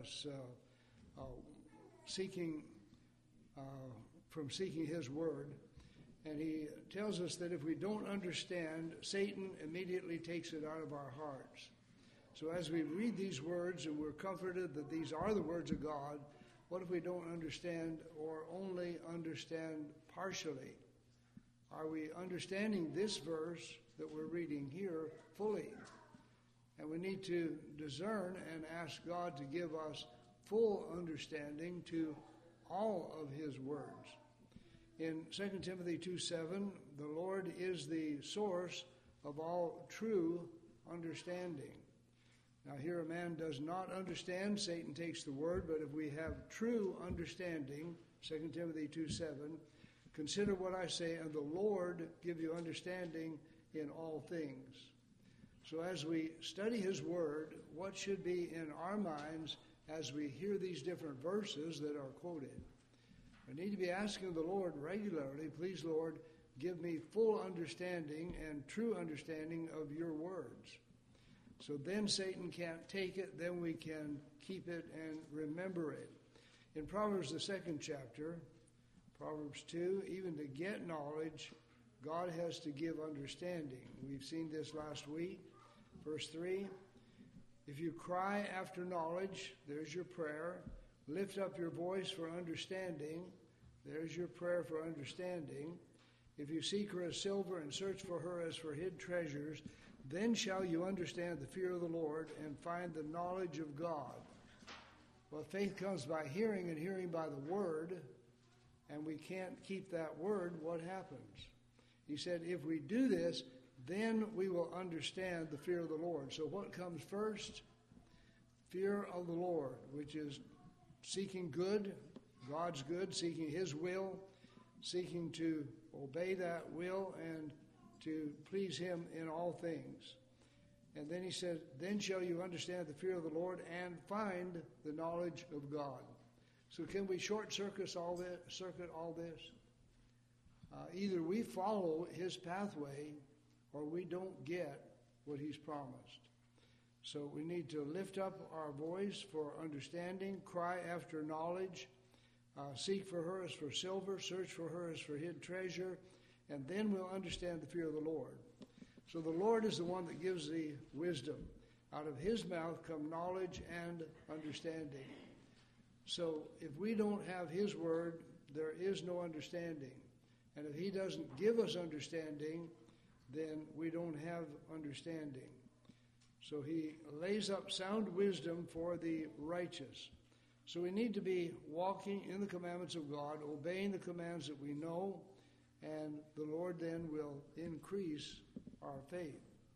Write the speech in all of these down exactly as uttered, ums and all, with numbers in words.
Uh, uh, seeking uh, from seeking his word, and he tells us that if we don't understand, Satan immediately takes it out of our hearts. So as we read these words and we're comforted that these are the words of God, what if we don't understand or only understand partially? Are we understanding this verse that we're reading here fully? And we need to discern and ask God to give us full understanding to all of his words. In Second Timothy two seven, the Lord is the source of all true understanding. Now here a man does not understand, Satan takes the word, but if we have true understanding, Second Timothy two seven, consider what I say, and the Lord give you understanding in all things. So as we study his word, what should be in our minds as we hear these different verses that are quoted? We need to be asking the Lord regularly, please, Lord, give me full understanding and true understanding of your words. So then Satan can't take it, then we can keep it and remember it. In Proverbs, the second chapter, Proverbs two, even to get knowledge, God has to give understanding. We've seen this last week. Verse three, if you cry after knowledge, there's your prayer. Lift up your voice for understanding. There's your prayer for understanding. If you seek her as silver and search for her as for hid treasures, then shall you understand the fear of the Lord and find the knowledge of God. Well, faith comes by hearing, and hearing by the word, and we can't keep that word. What happens? He said, if we do this, then we will understand the fear of the Lord. So what comes first? Fear of the Lord, which is seeking good, God's good, seeking his will, seeking to obey that will and to please him in all things. And then he said, then shall you understand the fear of the Lord and find the knowledge of God. So can we short circuit all this? Circuit all this? Uh, either we follow his pathway or we don't get what he's promised. So we need to lift up our voice for understanding, cry after knowledge, uh, seek for her as for silver, search for her as for hid treasure, and then we'll understand the fear of the Lord. So the Lord is the one that gives the wisdom. Out of his mouth come knowledge and understanding. So if we don't have his word, there is no understanding. And if he doesn't give us understanding, then we don't have understanding. So he lays up sound wisdom for the righteous. So we need to be walking in the commandments of God, obeying the commands that we know, and the Lord then will increase our faith.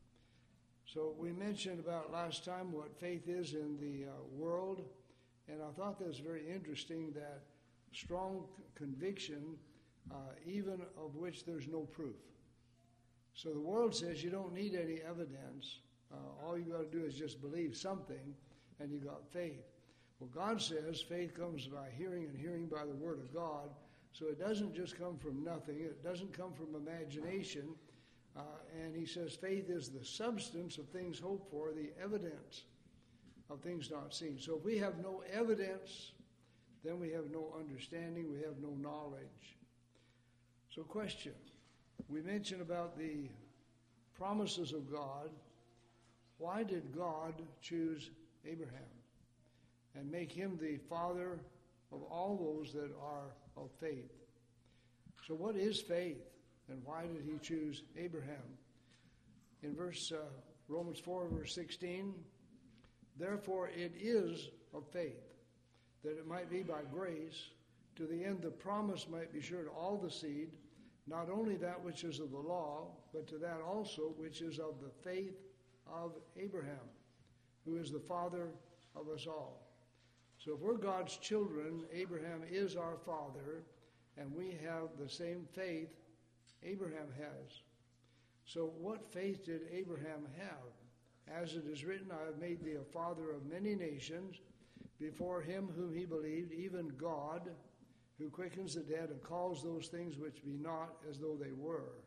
So we mentioned about last time what faith is in the uh, world, and I thought that was very interesting, that strong conviction, uh, even of which there's no proof. So the world says you don't need any evidence. Uh, all you got to do is just believe something, and you got faith. Well, God says faith comes by hearing, and hearing by the word of God. So it doesn't just come from nothing. It doesn't come from imagination. Uh, and he says faith is the substance of things hoped for, the evidence of things not seen. So if we have no evidence, then we have no understanding, we have no knowledge. So question. We mentioned about the promises of God. Why did God choose Abraham and make him the father of all those that are of faith? So what is faith, and why did he choose Abraham? In verse uh, Romans four, verse sixteen, therefore it is of faith, that it might be by grace, to the end the promise might be sure to all the seed, not only that which is of the law, but to that also which is of the faith of Abraham, who is the father of us all. So if we're God's children, Abraham is our father, and we have the same faith Abraham has. So what faith did Abraham have? As it is written, I have made thee a father of many nations, before him whom he believed, even God, who quickens the dead and calls those things which be not as though they were.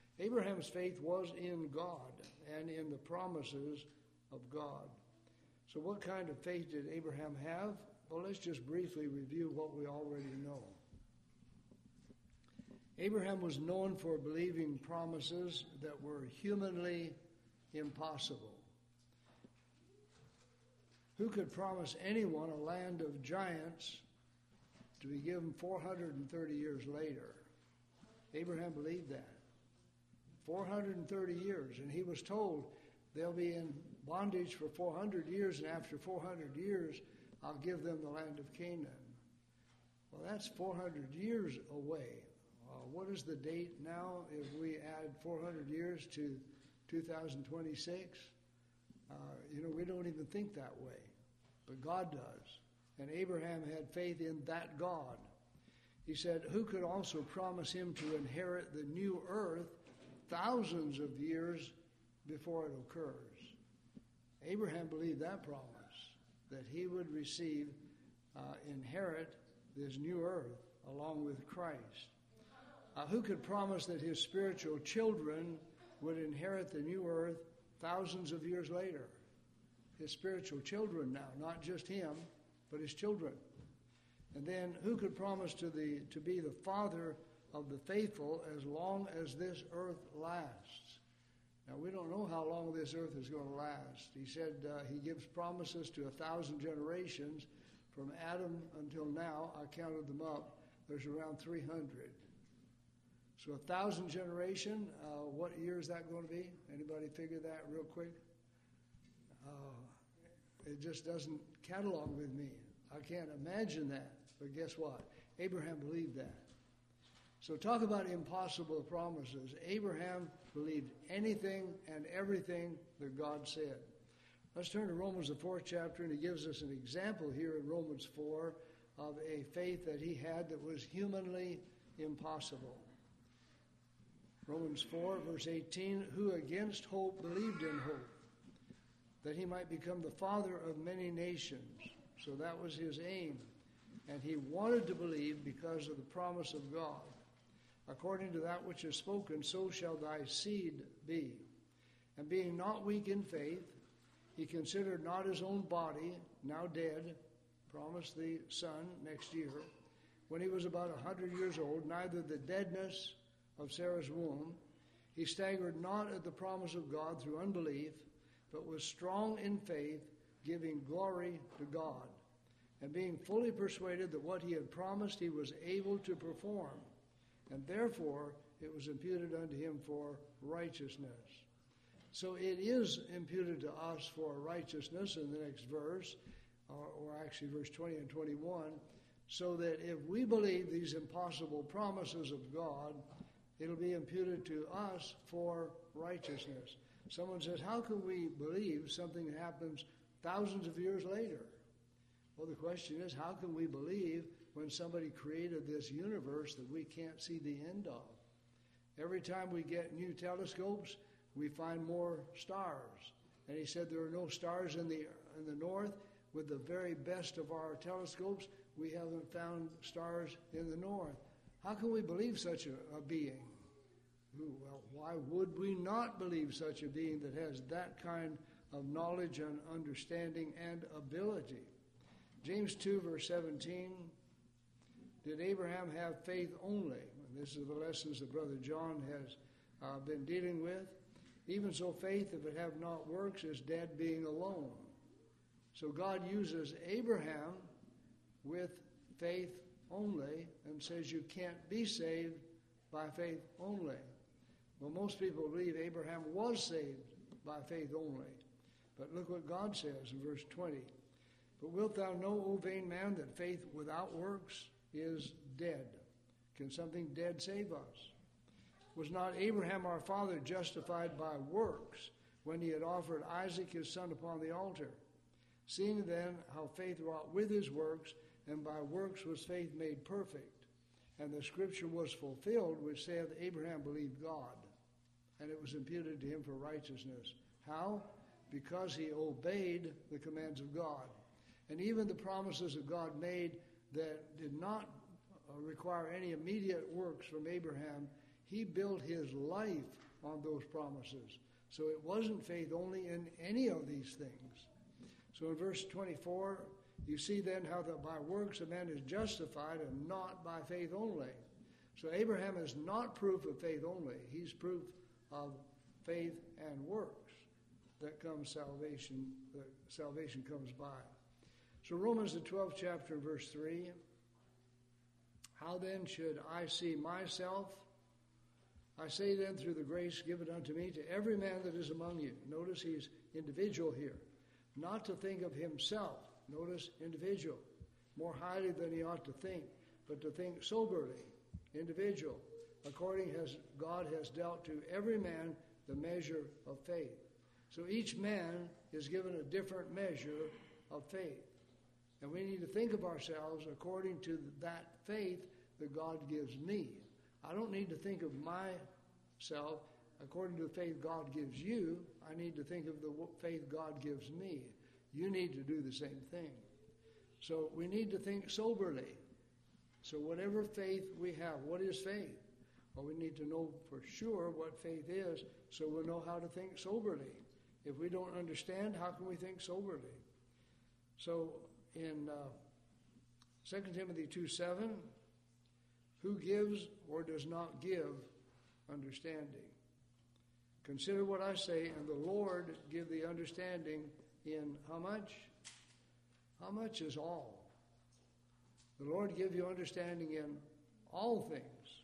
Abraham's faith was in God and in the promises of God. So what kind of faith did Abraham have? Well, let's just briefly review what we already know. Abraham was known for believing promises that were humanly impossible. Who could promise anyone a land of giants to be given four hundred thirty years later? Abraham believed that. four hundred thirty years, and he was told they'll be in bondage for four hundred years, and after four hundred years, I'll give them the land of Canaan. Well, that's four hundred years away. Uh, what is the date now if we add four hundred years to two thousand twenty-six? Uh, you know, we don't even think that way, but God does. And Abraham had faith in that God. He said, who could also promise him to inherit the new earth thousands of years before it occurs? Abraham believed that promise, that he would receive, uh, inherit this new earth along with Christ. Uh, who could promise that his spiritual children would inherit the new earth thousands of years later? His spiritual children now, not just him, but his children. And then who could promise to the to be the father of the faithful as long as this earth lasts? Now, we don't know how long this earth is going to last. He said uh, he gives promises to a thousand generations. From Adam until now, I counted them up, there's around three hundred. So a thousand generation, uh, what year is that going to be? Anybody figure that real quick? Uh, it just doesn't catalog with me. I can't imagine that. But guess what? Abraham believed that. So talk about impossible promises. Abraham believed anything and everything that God said. Let's turn to Romans, the fourth chapter, and he gives us an example here in Romans four of a faith that he had that was humanly impossible. Romans four, verse eighteen, who against hope believed in hope, that he might become the father of many nations. So that was his aim. And he wanted to believe because of the promise of God. According to that which is spoken, so shall thy seed be. And being not weak in faith, he considered not his own body, now dead, promised the son next year, when he was about a hundred years old, neither the deadness of Sarah's womb. He staggered not at the promise of God through unbelief, but was strong in faith, giving glory to God, and being fully persuaded that what he had promised he was able to perform. And therefore it was imputed unto him for righteousness. So it is imputed to us for righteousness in the next verse, or, or actually verse twenty and twenty-one, so that if we believe these impossible promises of God, it'll be imputed to us for righteousness. Someone says, how can we believe something that happens thousands of years later? Well, the question is, how can we believe when somebody created this universe that we can't see the end of? Every time we get new telescopes, we find more stars. And he said there are no stars in the in the north. With the very best of our telescopes, we haven't found stars in the north. How can we believe such a, a being? Well, why would we not believe such a being that has that kind of knowledge and understanding and ability? James two, verse seventeen, did Abraham have faith only? And this is the lessons that Brother John has uh, been dealing with. Even so, faith, if it have not works, is dead being alone. So God uses Abraham with faith only and says you can't be saved by faith only. Well, most people believe Abraham was saved by faith only. But look what God says in verse twenty. But wilt thou know, O vain man, that faith without works is dead? Can something dead save us? Was not Abraham our father justified by works when he had offered Isaac his son upon the altar? Seeing then how faith wrought with his works, and by works was faith made perfect. And the scripture was fulfilled, which saith, Abraham believed God, and it was imputed to him for righteousness. How? Because he obeyed the commands of God. And even the promises that God made that did not require any immediate works from Abraham, he built his life on those promises. So it wasn't faith only in any of these things. So in verse twenty-four, you see then how that by works a man is justified and not by faith only. So Abraham is not proof of faith only. He's proof of faith and works that comes salvation, that salvation comes by. So Romans the twelfth chapter, verse three. How then should I see myself? I say then through the grace given unto me to every man that is among you. Notice he's individual here. Not to think of himself. Notice individual. More highly than he ought to think, but to think soberly. Individual. According as God has dealt to every man the measure of faith. So each man is given a different measure of faith. And we need to think of ourselves according to that faith that God gives me. I don't need to think of myself according to the faith God gives you. I need to think of the faith God gives me. You need to do the same thing. So we need to think soberly. So whatever faith we have, what is faith? Well, we need to know for sure what faith is so we'll know how to think soberly. If we don't understand, how can we think soberly? So in uh, Second Timothy two seven, who gives or does not give understanding? Consider what I say, and the Lord give the understanding in how much? How much is all? The Lord give you understanding in all things.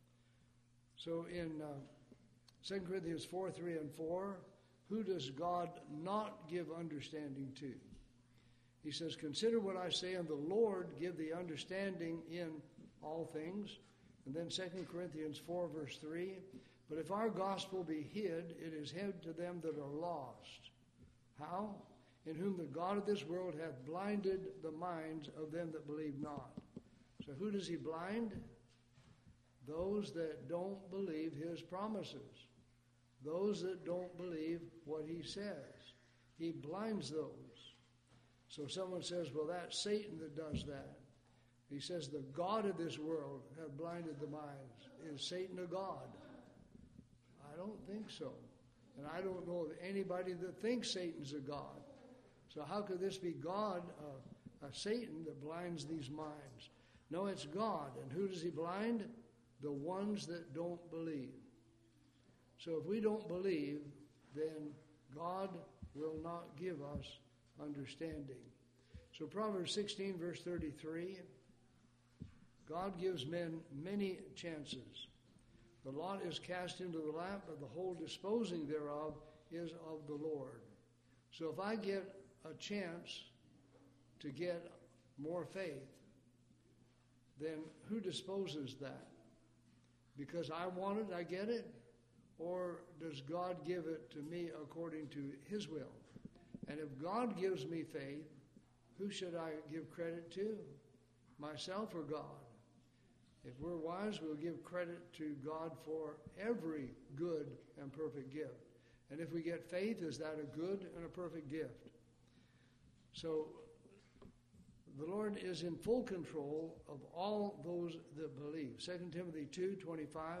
So in uh, Second Corinthians four, three and four, who does God not give understanding to? He says, consider what I say, and the Lord give the understanding in all things. And then Second Corinthians four, verse three, but if our gospel be hid, it is hid to them that are lost. How? In whom the God of this world hath blinded the minds of them that believe not. So who does he blind? Those that don't believe his promises. Those that don't believe what he says. He blinds those. So someone says, well, that's Satan that does that. He says, the God of this world hath blinded the minds. Is Satan a God? I don't think so. And I don't know of anybody that thinks Satan's a God. So how could this be God, uh, a Satan that blinds these minds? No, it's God. And who does he blind? The ones that don't believe. So if we don't believe, then God will not give us understanding. So Proverbs sixteen, verse thirty-three, God gives men many chances. The lot is cast into the lap, but the whole disposing thereof is of the Lord. So if I get a chance to get more faith, then who disposes that? Because I want it, I get it? Or does God give it to me according to his will? And if God gives me faith, who should I give credit to? Myself or God? If we're wise, we'll give credit to God for every good and perfect gift. And if we get faith, is that a good and a perfect gift? So the Lord is in full control of all those that believe. Second Timothy two twenty-five.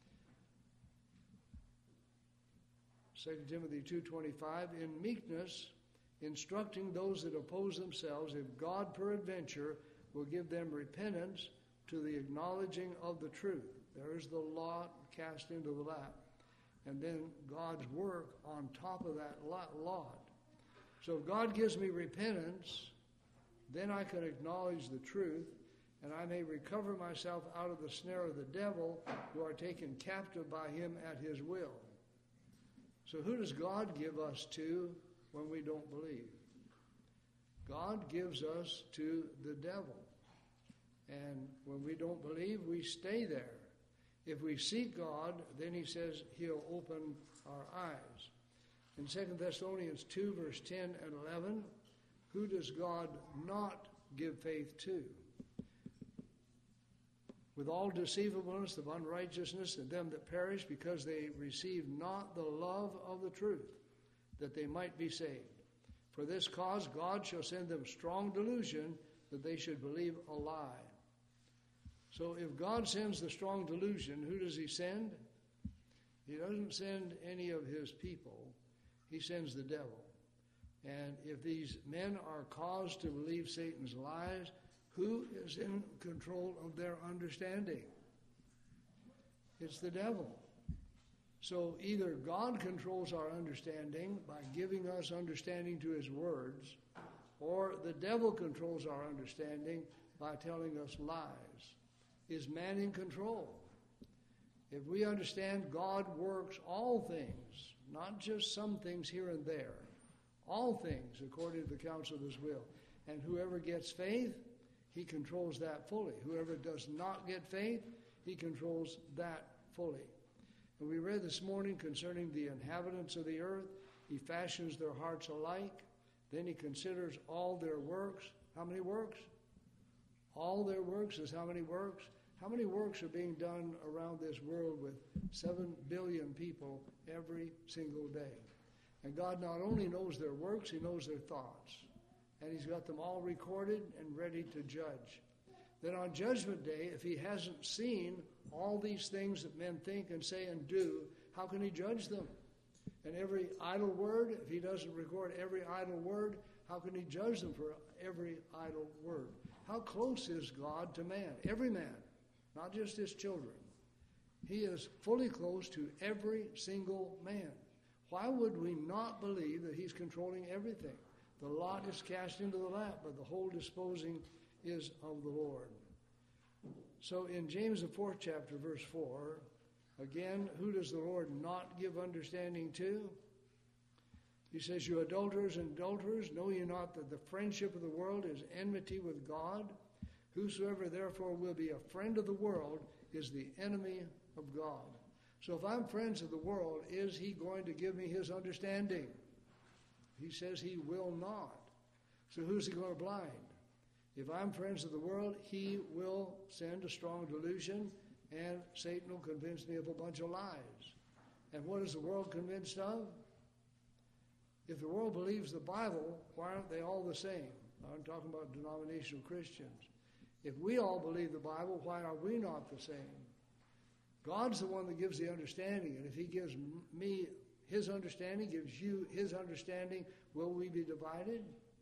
Second Timothy two twenty-five, in meekness, instructing those that oppose themselves, if God peradventure will give them repentance to the acknowledging of the truth. There is the lot cast into the lap. And then God's work on top of that lot. So if God gives me repentance, then I can acknowledge the truth, and I may recover myself out of the snare of the devil, who are taken captive by him at his will. So who does God give us to when we don't believe? God gives us to the devil. And when we don't believe, we stay there. If we seek God, then he says he'll open our eyes. In Second Thessalonians two, verse ten and eleven, who does God not give faith to? With all deceivableness of unrighteousness in them that perish, because they receive not the love of the truth, that they might be saved. For this cause God shall send them strong delusion, that they should believe a lie. So if God sends the strong delusion, who does he send? He doesn't send any of his people. He sends the devil. And if these men are caused to believe Satan's lies, who is in control of their understanding? It's the devil. So either God controls our understanding by giving us understanding to his words, or the devil controls our understanding by telling us lies. Is man in control? If we understand God works all things, not just some things here and there, all things according to the counsel of his will, and whoever gets faith, he controls that fully. Whoever does not get faith, he controls that fully. And we read this morning concerning the inhabitants of the earth, he fashions their hearts alike. Then he considers all their works. How many works? All their works is how many works? How many works are being done around this world with seven billion people every single day? And God not only knows their works, he knows their thoughts. And he's got them all recorded and ready to judge. Then on Judgment Day, if he hasn't seen all these things that men think and say and do, how can he judge them? And every idle word, if he doesn't record every idle word, how can he judge them for every idle word? How close is God to man? Every man, not just his children. He is fully close to every single man. Why would we not believe that he's controlling everything? The lot is cast into the lap, but the whole disposing is of the Lord. So in James, the fourth chapter, verse four, again, who does the Lord not give understanding to? He says, you adulterers and adulterers, know ye not that the friendship of the world is enmity with God? Whosoever therefore will be a friend of the world is the enemy of God. So if I'm friends of the world, is he going to give me his understanding? He says he will not. So who's he going to blind? If I'm friends of the world, he will send a strong delusion, and Satan will convince me of a bunch of lies. And what is the world convinced of? If the world believes the Bible, why aren't they all the same? I'm talking about denominational Christians. If we all believe the Bible, why are we not the same? God's the one that gives the understanding, and if he gives me his understanding, gives you his understanding, will we be divided?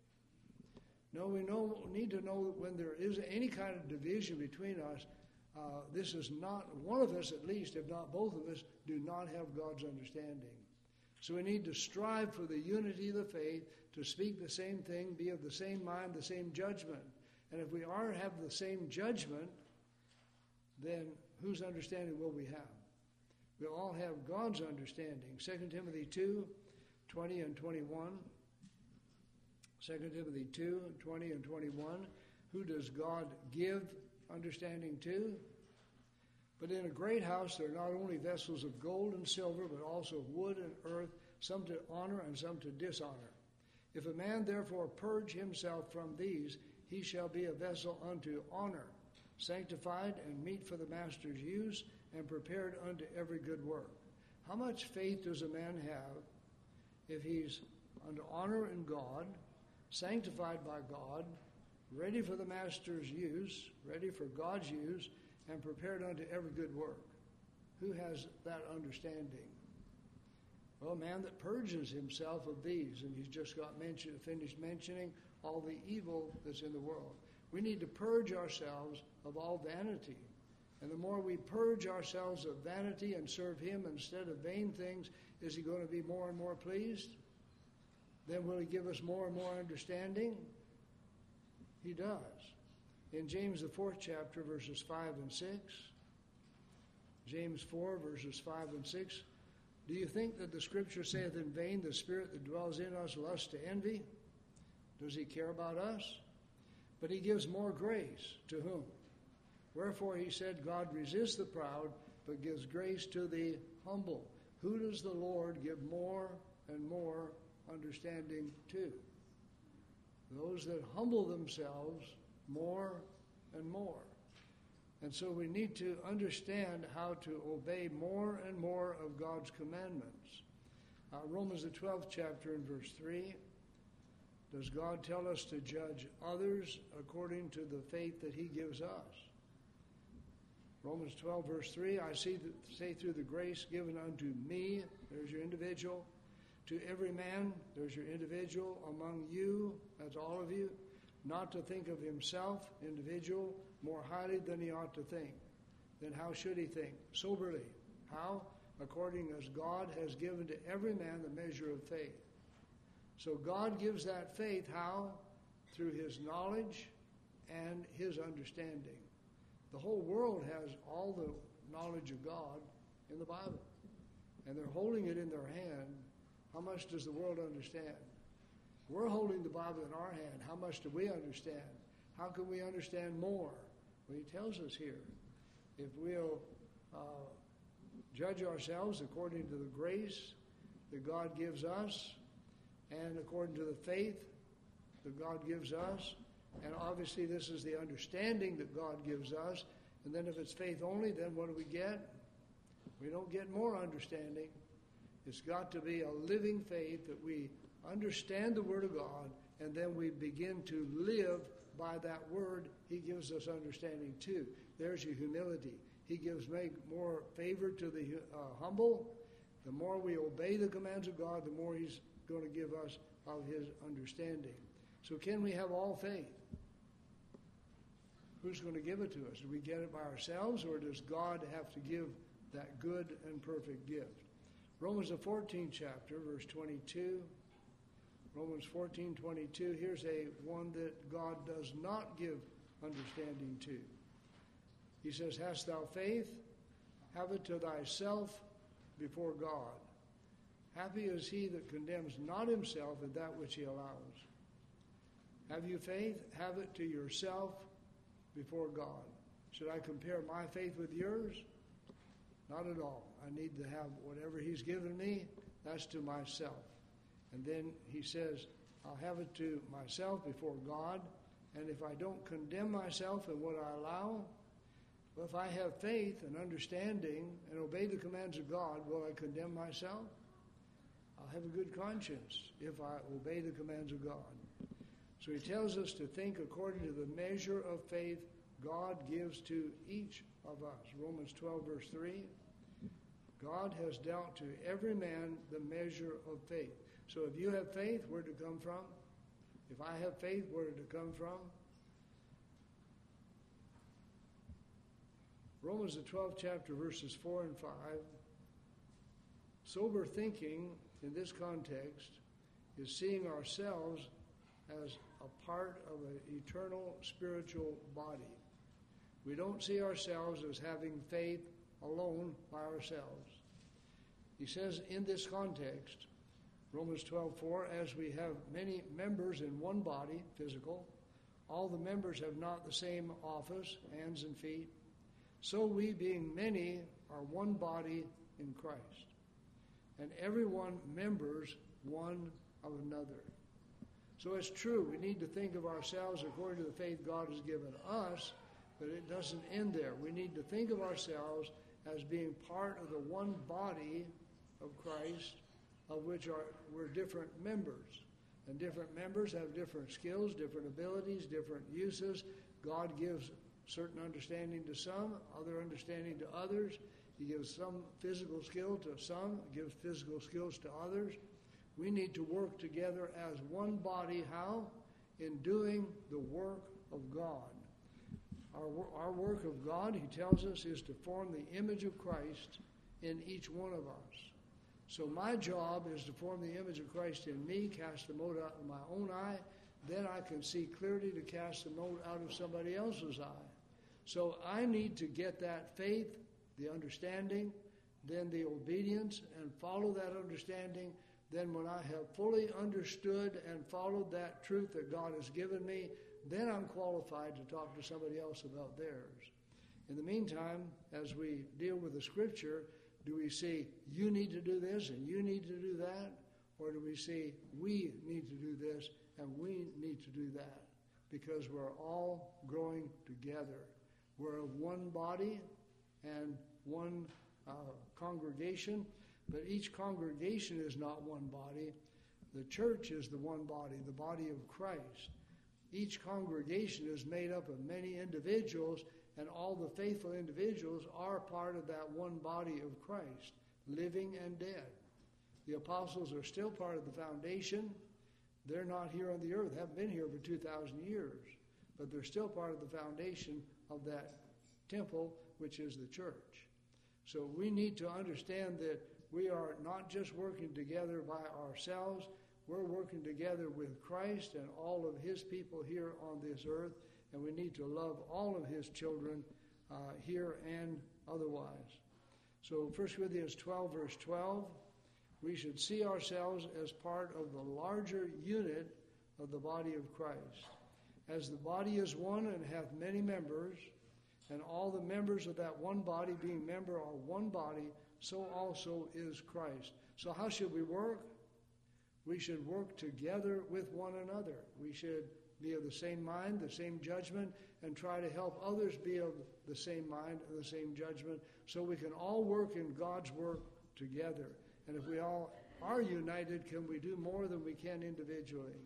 No, we know, need to know that when there is any kind of division between us, uh, this is not, one of us at least, if not both of us, do not have God's understanding. So we need to strive for the unity of the faith, to speak the same thing, be of the same mind, the same judgment. And if we are have the same judgment, then whose understanding will we have? We'll all have God's understanding. Second Timothy two, twenty and twenty-one. Second Timothy two, twenty and twenty-one. Who does God give understanding to? But in a great house there are not only vessels of gold and silver, but also of wood and earth, some to honor and some to dishonor. If a man therefore purge himself from these, he shall be a vessel unto honor, sanctified and meet for the master's use, and prepared unto every good work. How much faith does a man have if he's unto honor in God, sanctified by God, ready for the master's use, ready for God's use, and prepared unto every good work? Who has that understanding? Well, a man that purges himself of these, and he's just got mentioned, finished mentioning all the evil that's in the world. We need to purge ourselves of all vanity. And the more we purge ourselves of vanity and serve him instead of vain things, is he going to be more and more pleased? Then will he give us more and more understanding? He does. In James, the fourth chapter, verses five and six, James four, verses five and six, do you think that the Scripture saith in vain, the Spirit that dwells in us lusts to envy? Does he care about us? But he gives more grace to whom? Wherefore he said, God resists the proud, but gives grace to the humble. Who does the Lord give more and more understanding to? Those that humble themselves more and more. And so we need to understand how to obey more and more of God's commandments. Uh, Romans the twelfth chapter and verse three. Does God tell us to judge others according to the faith that he gives us? Romans twelve verse three, I see that, say through the grace given unto me, there's your individual, to every man, there's your individual, among you, that's all of you, not to think of himself, individual, more highly than he ought to think. Then how should he think? Soberly. How? According as God has given to every man the measure of faith. So God gives that faith, how? Through his knowledge and his understanding. The whole world has all the knowledge of God in the Bible. And they're holding it in their hand. How much does the world understand? We're holding the Bible in our hand. How much do we understand? How can we understand more? Well, he tells us here, if we'll uh, judge ourselves according to the grace that God gives us and according to the faith that God gives us, and obviously this is the understanding that God gives us, and then if it's faith only, then what do we get? We don't get more understanding. It's got to be a living faith that we understand the Word of God, and then we begin to live by that Word He gives us understanding too. There's your humility. He gives make more favor to the uh, humble. The more we obey the commands of God, the more He's going to give us of His understanding. So can we have all faith? Who's going to give it to us? Do we get it by ourselves, or does God have to give that good and perfect gift? Romans the fourteenth chapter, verse twenty-two. Romans fourteen twenty-two. Here's a one that God does not give understanding to. He says, "Hast thou faith? Have it to thyself before God. Happy is he that condemns not himself in that which he allows." Have you faith? Have it to yourself before God. Should I compare my faith with yours? Not at all. I need to have whatever He's given me, that's to myself. And then he says, I'll have it to myself before God, and if I don't condemn myself in what I allow, well, if I have faith and understanding and obey the commands of God, will I condemn myself? I'll have a good conscience if I obey the commands of God. So he tells us to think according to the measure of faith God gives to each of us. Romans twelve, verse three. God has dealt to every man the measure of faith. So if you have faith, where did it come from? If I have faith, where did it come from? Romans the twelfth chapter, verses four and five. Sober thinking in this context is seeing ourselves as a part of an eternal spiritual body. We don't see ourselves as having faith alone by ourselves. He says in this context, Romans twelve four, as we have many members in one body, physical, all the members have not the same office, hands and feet, so we, being many, are one body in Christ, and everyone members one of another. So it's true, we need to think of ourselves according to the faith God has given us, but it doesn't end there. We need to think of ourselves as being part of the one body of Christ, of which are we're different members. And different members have different skills, different abilities, different uses. God gives certain understanding to some, other understanding to others. He gives some physical skill to some, gives physical skills to others. We need to work together as one body. How? In doing the work of God. Our, our work of God, he tells us, is to form the image of Christ in each one of us. So my job is to form the image of Christ in me, cast the mote out of my own eye. Then I can see clearly to cast the mote out of somebody else's eye. So I need to get that faith, the understanding, then the obedience, and follow that understanding. Then when I have fully understood and followed that truth that God has given me, then I'm qualified to talk to somebody else about theirs. In the meantime, as we deal with the Scripture, do we see you need to do this and you need to do that? Or do we see we need to do this and we need to do that? Because we're all growing together. We're one body and one uh, congregation, but each congregation is not one body. The church is the one body, the body of Christ. Each congregation is made up of many individuals, and all the faithful individuals are part of that one body of Christ, living and dead. The apostles are still part of the foundation. They're not here on the earth, haven't been here for two thousand years, but they're still part of the foundation of that temple, which is the church. So we need to understand that we are not just working together by ourselves, we're working together with Christ and all of his people here on this earth, and we need to love all of his children uh, here and otherwise. So First Corinthians twelve, verse twelve, we should see ourselves as part of the larger unit of the body of Christ. As the body is one and hath many members, and all the members of that one body being member are one body, so also is Christ. So how should we work? We should work together with one another. We should be of the same mind, the same judgment, and try to help others be of the same mind and the same judgment, so we can all work in God's work together. And if we all are united, can we do more than we can individually?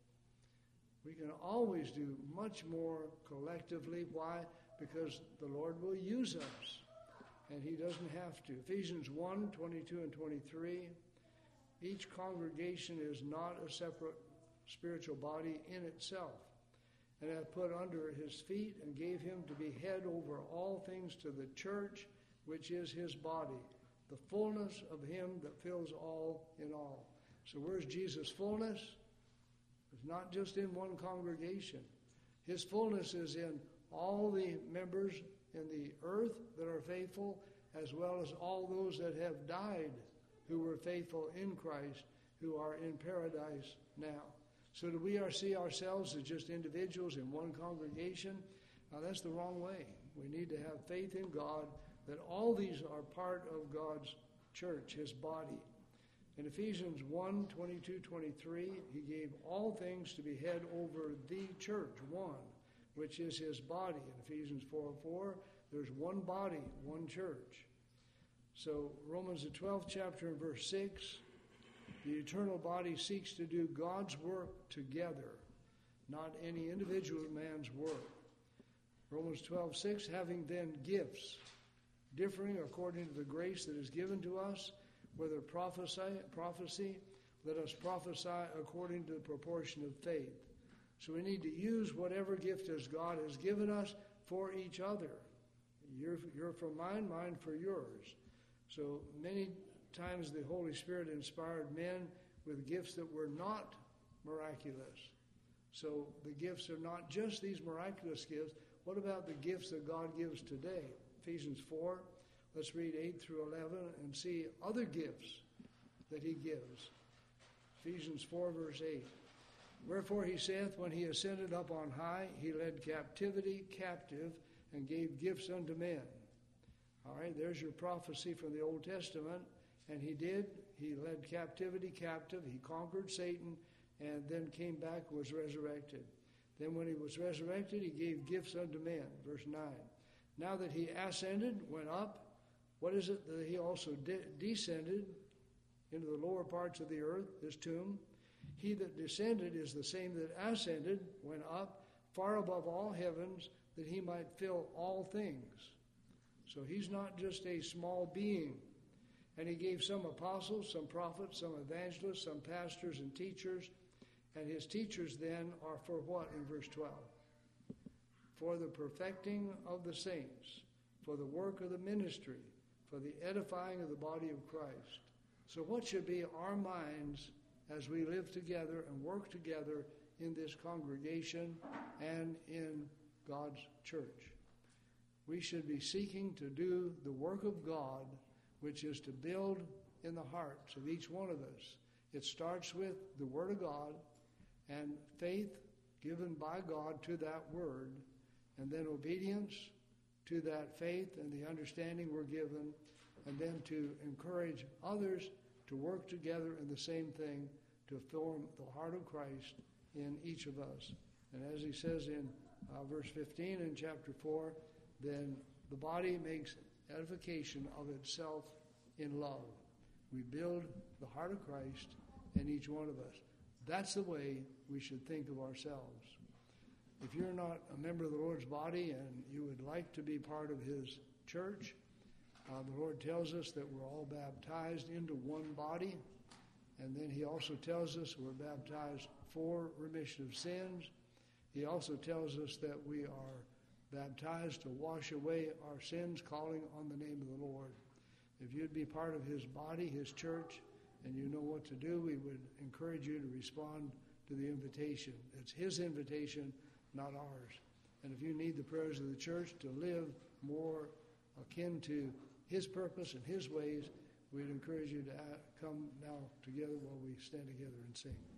We can always do much more collectively. Why? Because the Lord will use us, and he doesn't have to. Ephesians one, twenty-two and twenty-three, each congregation is not a separate spiritual body in itself, and hath put under his feet and gave him to be head over all things to the church, which is his body, the fullness of him that fills all in all. So where's Jesus' fullness? It's not just in one congregation. His fullness is in all the members in the earth that are faithful, as well as all those that have died who were faithful in Christ, who are in paradise now. So do we see ourselves as just individuals in one congregation? Now that's the wrong way. We need to have faith in God that all these are part of God's church, his body. In Ephesians one, twenty-two, twenty-three, he gave all things to be head over the church, one, which is his body. In Ephesians four four, there's one body, one church. So Romans the twelfth chapter and verse six, the eternal body seeks to do God's work together, not any individual man's work. Romans twelve six, having then gifts, differing according to the grace that is given to us, whether prophecy, prophecy, let us prophesy according to the proportion of faith. So we need to use whatever gift as God has given us for each other. You're, you're for mine, mine for yours. So many times the Holy Spirit inspired men with gifts that were not miraculous. So the gifts are not just these miraculous gifts. What about the gifts that God gives today? Ephesians four, let's read eight through eleven and see other gifts that he gives. Ephesians four, verse eight. Wherefore he saith, when he ascended up on high, he led captivity captive and gave gifts unto men. All right, there's your prophecy from the Old Testament. And he did. He led captivity captive. He conquered Satan and then came back, was resurrected. Then when he was resurrected, he gave gifts unto men. Verse nine. Now that he ascended, went up, what is it that he also de- descended into the lower parts of the earth, his tomb? He that descended is the same that ascended, went up, far above all heavens, that he might fill all things. So he's not just a small being. And he gave some apostles, some prophets, some evangelists, some pastors and teachers. And his teachers then are for what in verse twelve? For the perfecting of the saints, for the work of the ministry, for the edifying of the body of Christ. So what should be our minds as we live together and work together in this congregation and in God's church? We should be seeking to do the work of God, which is to build in the hearts of each one of us. It starts with the Word of God and faith given by God to that Word, and then obedience to that faith and the understanding we're given, and then to encourage others to work together in the same thing to form the heart of Christ in each of us. And as he says in uh, verse fifteen in chapter four, then the body makes edification of itself in love. We build the heart of Christ in each one of us. That's the way we should think of ourselves. If you're not a member of the Lord's body and you would like to be part of his church, uh, the Lord tells us that we're all baptized into one body. And then he also tells us we're baptized for remission of sins. He also tells us that we are baptized to wash away our sins, calling on the name of the Lord. If you'd be part of his body, his church, and you know what to do, we would encourage you to respond to the invitation. It's his invitation, not ours. And if you need the prayers of the church to live more akin to his purpose and his ways, we'd encourage you to come now together while we stand together and sing.